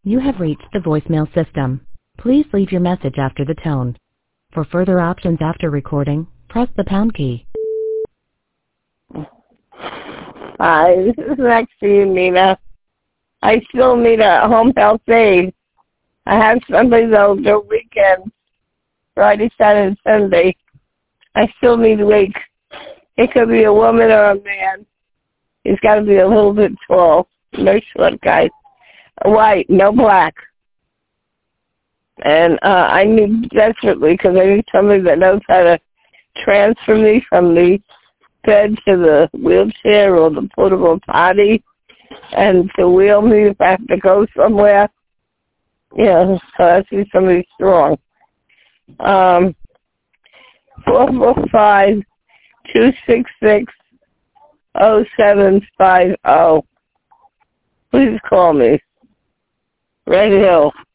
You have reached the voicemail system. Please leave your message after the tone. For further options after recording, press the pound key. Hi, this is Maxine, Nina. I still need a home health aide. I have somebody that'll do weekends, Friday, Saturday, and Sunday. I still need a week. It could be a woman or a man. He's got to be a little bit tall. No short guy. White, no black. And I need desperately, because I need somebody that knows how to transfer me from the bed to the wheelchair or the portable potty, and to wheel me if I have to go somewhere. Yeah, so I see somebody strong. 445-266-0750. Please call me. Red Hill.